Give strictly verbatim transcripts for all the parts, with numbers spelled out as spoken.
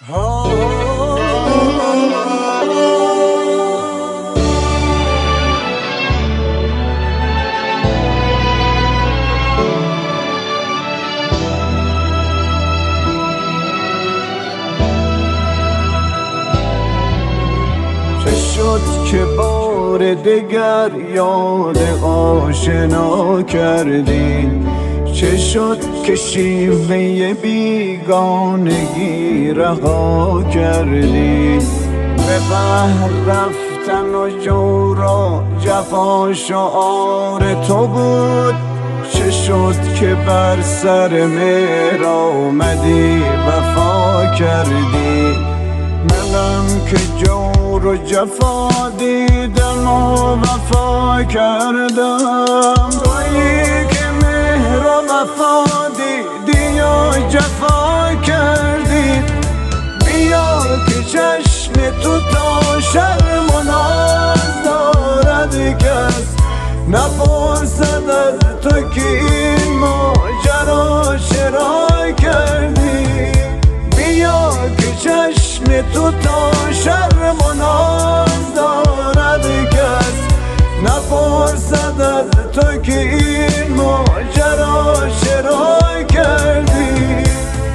چه شد که بار دگر یاد آشنا کردی؟ چه شد که شیوه بیگانگی رها کردی؟ به قهر رفتن و جور و جفا شعار تو بود. چه شد که بر سر مهر آمدی وفا کردی؟ منم که جور و جفا دیدم و وفا کردم. تویی که مهر و وفا دیدی و جفا کردی. بیا که چشم تو تا شرم و ناز دارد کس نپرسد از تو که این ماجرا چرا کردی. بیا که چشم تو تا شرم و ناز دارد کس نپرسد از تو که این ماجرا چرا کردی.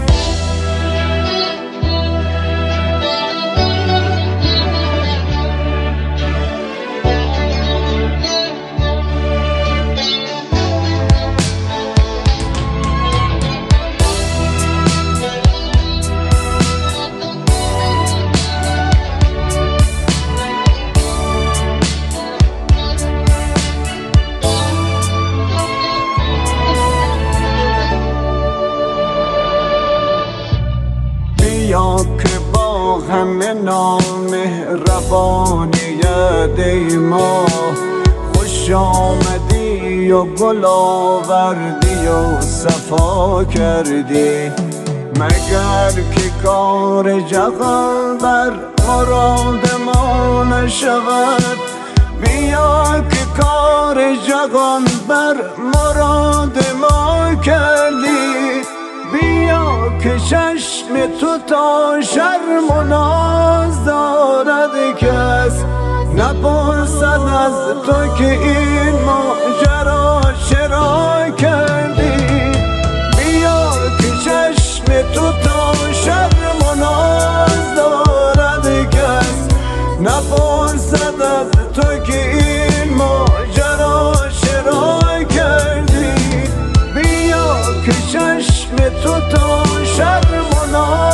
بیا که با همه نامهربانیت ای ما خوش آمدی و گل آوردی و صفا کردی. مگر که کار جهان بر مراد ما نشود؟ بیا که کار جهان بر مراد ما کردی. بیا که چشم تو تا شرم و ناز دارد کس نپرسد از تو که این ماجرا چرا کردی. بیا که چشم تو تا شرم و ناز دارد کس نپرسد از تو که این ماجرا چرا کردی. بیا که چشم تو تا شرم و ناز